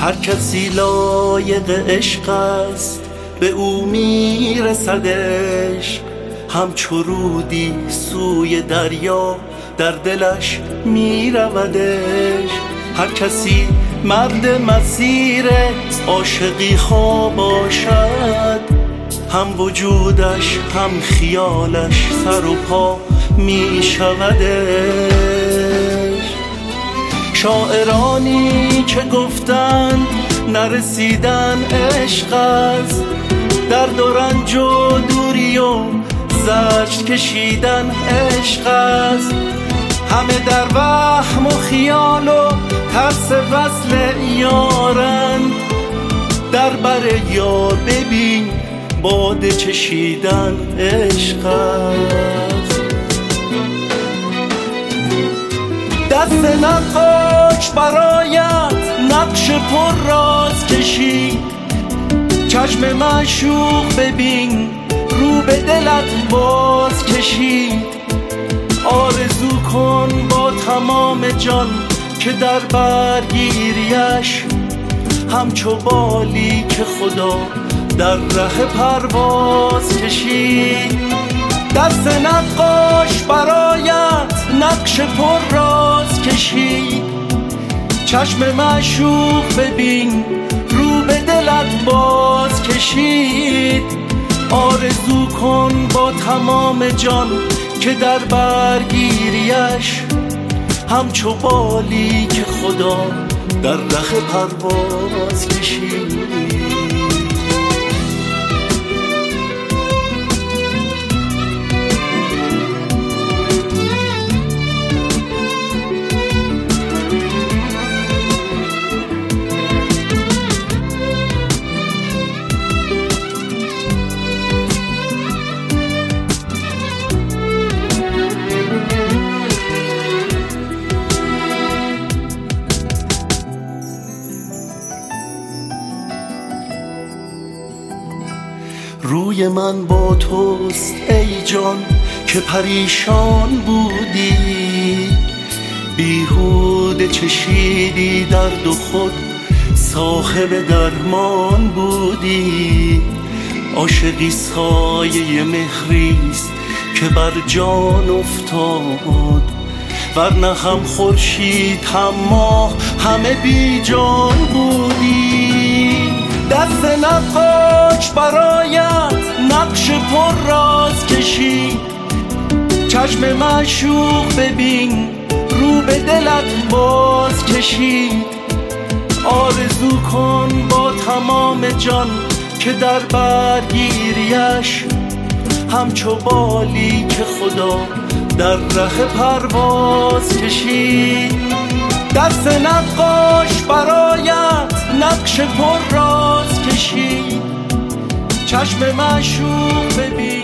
هر کسی لایق عشق است به او میرسدش، همچو رودی سوی دریا در دلش میرودش. هر کسی مرد مسیر عاشقی خواه باشد، هم وجودش هم خیالش سر و پا میشودش. شاعرانی که گفتند نرسیدن عشق است، درد و رنج و دوری و زجر کشیدن عشق است. همه در وهم و خیال و ترس وصل یارند، در بر یار ببین باده چشیدن عشق است. دست نقاش برایت نقش پر راز کشید، چشم معشوق ببین رو به دلت باز کشید. آرزو کن با تمام جان که در برگیریش، همچو بالی که خدا در ره پرواز کشید. دست نقاش برایت نقش پر راز کشید، چشم معشوق ببین رو به دلت باز کشید. آرزو کن با تمام جان که در برگیریش، همچو بالی که خدا در ره پرواز کشید. روی من با توست ای جان که پریشان بودی، بیهوده چشیدی درد و خود صاحب درمان بودی. عاشقی سایه مهریست که بر جان افتاد، ورنه هم خورشید هم ماه همه بی جان بودی. دست نقاش برایت نقش پر راز کشید، چشم معشوق ببین رو به دلت باز کشید. آرزو کن با تمام جان که در برگیریش، همچو بالی که خدا در ره پرواز کشید. دست نقاش برایت نقش پر راز کشید، چشم معشوق ببین